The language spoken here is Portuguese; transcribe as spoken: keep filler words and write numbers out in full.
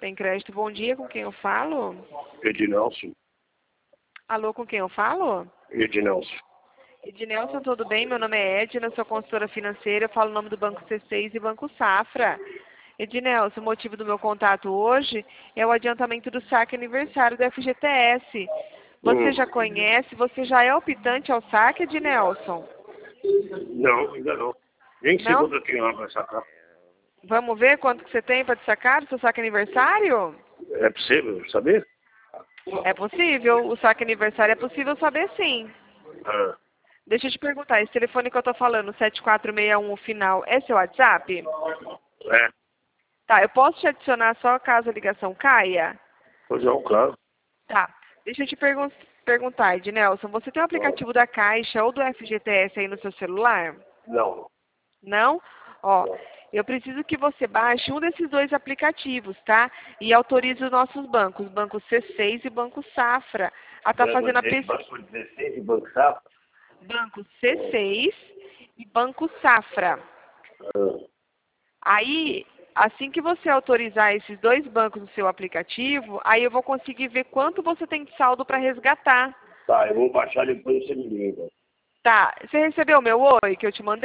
Tem Crédito, bom dia, com quem eu falo? Ednelson. Alô, com quem eu falo? Ednelson. Ednelson, tudo bem? Meu nome é Edna, sou consultora financeira, eu falo o nome do Banco C seis e Banco Safra. Ednelson, o motivo do meu contato hoje é o adiantamento do saque aniversário do F G T S. Você Hum. já conhece, você já é optante ao saque, Ednelson? Não, ainda não. Nem sei Não? quanto eu tenho lá pra sacar. Vamos ver quanto que você tem para te sacar do seu saque aniversário? É possível saber? É possível, o saque aniversário é possível saber sim. Ah, Deixa eu te perguntar, esse telefone que eu tô falando, sete quatro seis um, o final, é seu WhatsApp? é. Tá, eu posso te adicionar só caso a ligação caia? Pois não, claro. Tá, deixa eu te pergun perguntar, Ednelson, você tem o aplicativo da Caixa ou do F G T S aí no seu celular? Não. Não? Ó, Não. eu preciso que você baixe um desses dois aplicativos, tá? E autorize os nossos bancos, Banco C seis e Banco Safra, a estar tá fazendo a pesquisa. Banco dezesseis e Banco Safra? Banco C seis e Banco Safra. Ah, Aí, assim que você autorizar esses dois bancos no seu aplicativo, aí eu vou conseguir ver quanto você tem de saldo para resgatar. tá, eu vou baixar depois você me liga. Tá, você recebeu o meu oi que eu te mandei?